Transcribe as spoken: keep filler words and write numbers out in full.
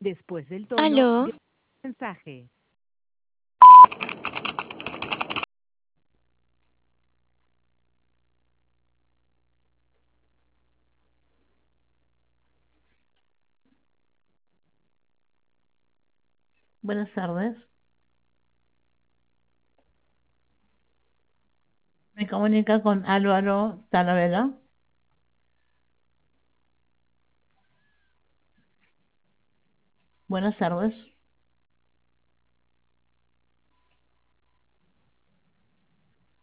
Después del tono, Aló, de mensaje. Buenas tardes. Me comunica con Álvaro Talavera. Buenas tardes.